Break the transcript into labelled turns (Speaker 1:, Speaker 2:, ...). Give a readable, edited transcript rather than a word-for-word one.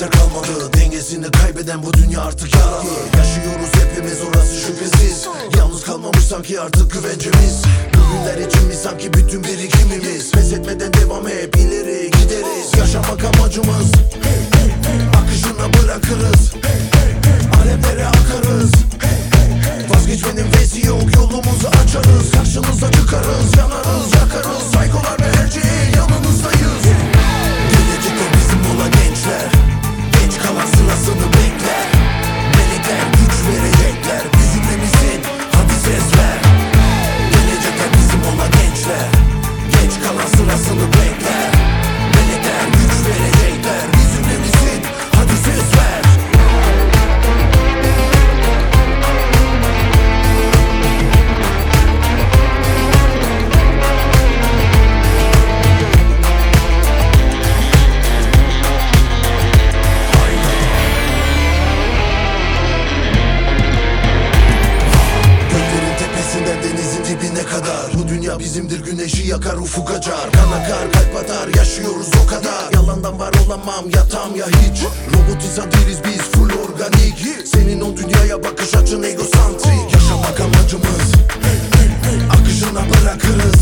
Speaker 1: eser kalmadı. Dengesini kaybeden bu dünya artık yaralı. Yaşıyoruz hepimiz, orası şüphesiz. Yalnız kalmamış sanki artık güvencemiz. Bugünler için mi sanki bütün birikimimiz. Pes etmeden devam, hep ileri gideriz. Yaşamak amacımız, akışına bırakırız. Alevlere akarız. Vazgeçmenin vesi yok, yolumuzu açarız. Karşınıza çıkarız, yanarız, yakarız. Saykolar ve her şeyin yanınızdayız. Gelecekte bizim ola gençler. Geç kalan sırasını bekler. Melekler güç verecekler. Yüzünemizin hadi ses ver. Gelecekte bizim ola gençler. Geç kalan sırasını bekler. Melekler güç verecekler. Yüzünemizin hadi ses ver. Denizin dibine kadar bu dünya bizimdir, güneşi yakar, ufuk açar. Kan akar, kalp atar, yaşıyoruz o kadar. Yalandan var olamam, ya tam ya hiç. Robot insan değiliz biz, full organik. Senin o dünyaya bakış açın egosantrik. Yaşamak amacımız, akışına bırakırız.